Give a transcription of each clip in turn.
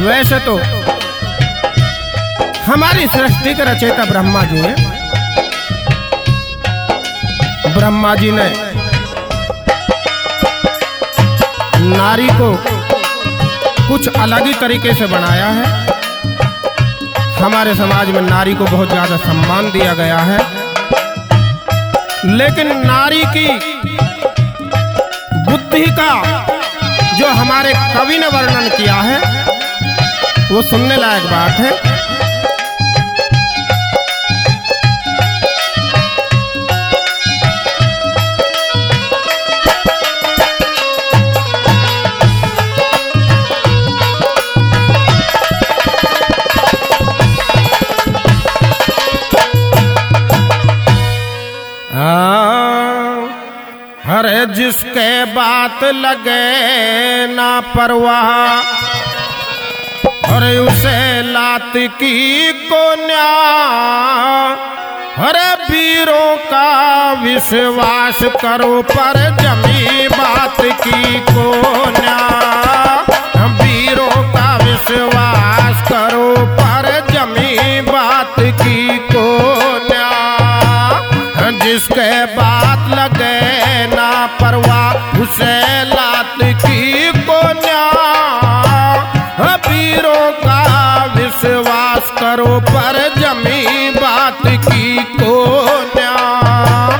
वैसे तो हमारी सृष्टि के रचयिता ब्रह्मा जी हैं। ब्रह्मा जी ने नारी को कुछ अलग ही तरीके से बनाया है। हमारे समाज में नारी को बहुत ज्यादा सम्मान दिया गया है, लेकिन नारी की बुद्धि का जो हमारे कवि ने वर्णन किया है वो सुनने लायक बात है। अरे जिसके बात लगे ना परवाह, अरे उसे लात की को न्याय। अरे वीरों का विश्वास करो पर जमी बात की को न्याय। वीरों का विश्वास करो पर जमी बात की को न्याय। जिसके बात लगे ना परवाह उसे लात की को न्याय। वीरों का विश्वास करो पर जमी बात की को न्याय।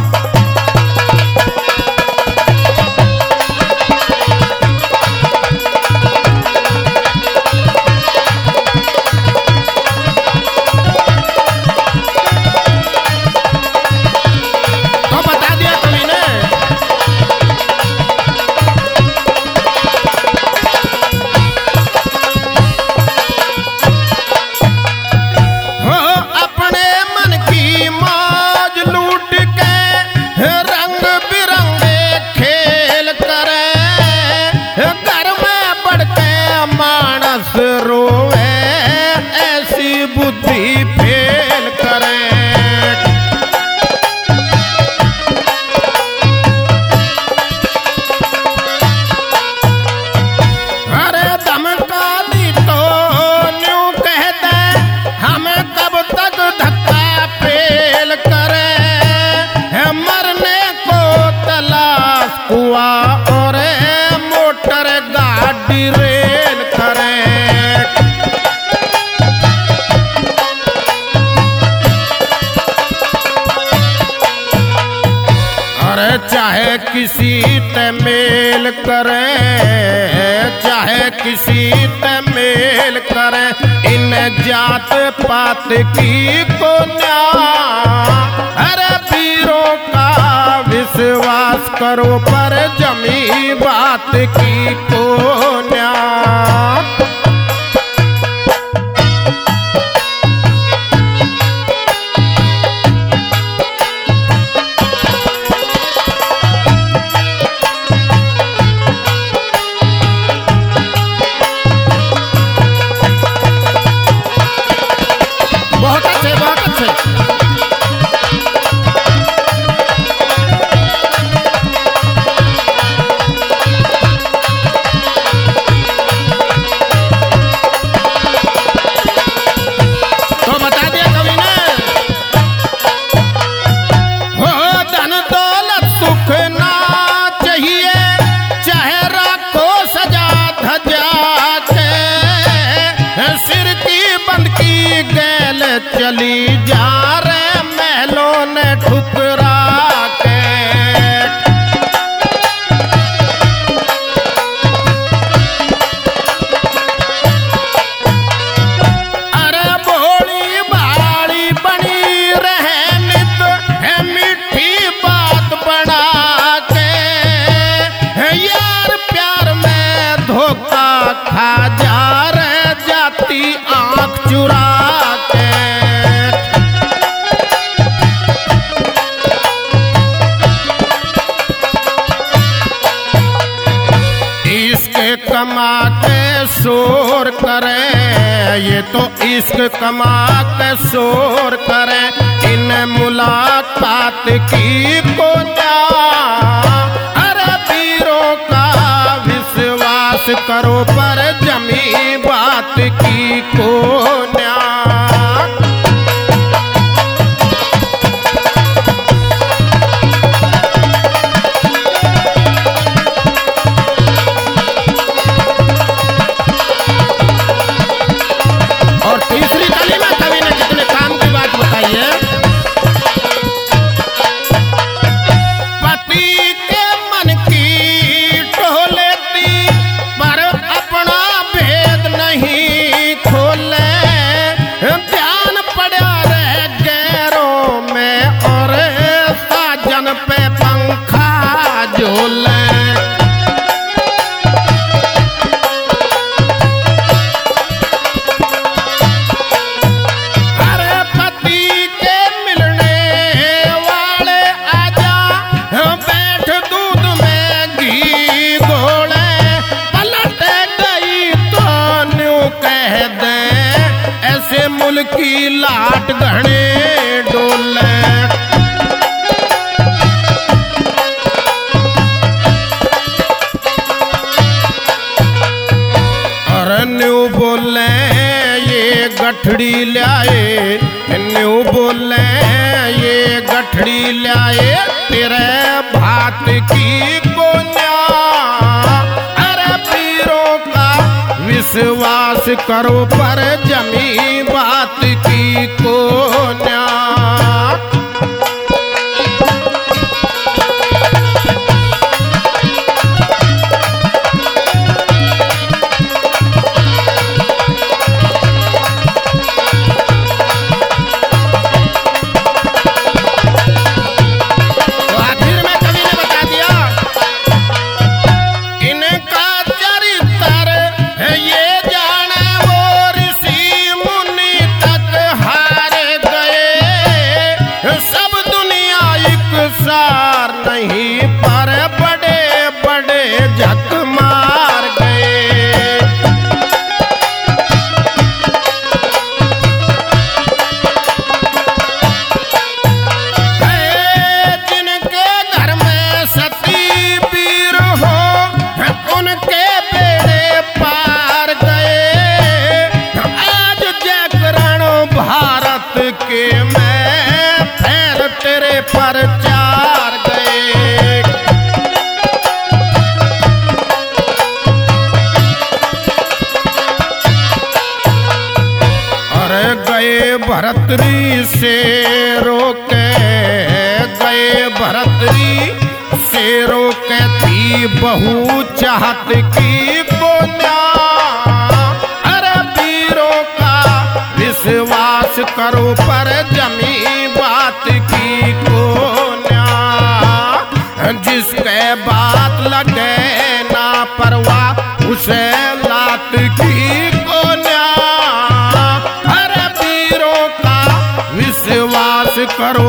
रोवे ऐसी बुद्धि फेल करे। अरे धमका दी तो न्यू कह दे हमें कब तक धक्का फेल करे। मरने को तलाश हुआ और मोटर गाड़ी रेल करे। चाहे किसी ते मेल करे, चाहे किसी ते मेल करे, इन जात पात की को न्याय। अरे वीरों का विश्वास करो पर जमी बात की को न्याय। चली जा रे महलों ने ठुकरा के। अरे भोली भाली बनी रहे नित है मीठी बात बना के। यार प्यार में धोखा खा जा रे जाती आंख चुरा के। कमा के शोर करे, ये तो इश्क कमा के शोर करे। इन मुलाकात की को अरे वीरों का विश्वास करो पर जमी बात गठड़ी ल्याए, न्यू बोले ये गठड़ी ल्याए तेरे भात की कोन्या। अरे पीरों का विश्वास करो पर जमी बात की कोन्या। नहीं पर बड़े बड़े झक मार गए। जिनके घर में सती वीर हो उनके बेड़े पार गए। आज जागरण भारत के मैं फैल तेरे प्रचार गए। गए भरतरी से रोके, गए भरतरी से रोके थी बहु चाहत की कोन्या। अरे वीरों का विश्वास करो पर जमी बात की कोन्या। जिसके बात लगे ना परवाह उसे लात की कोन्या। विश्वास करो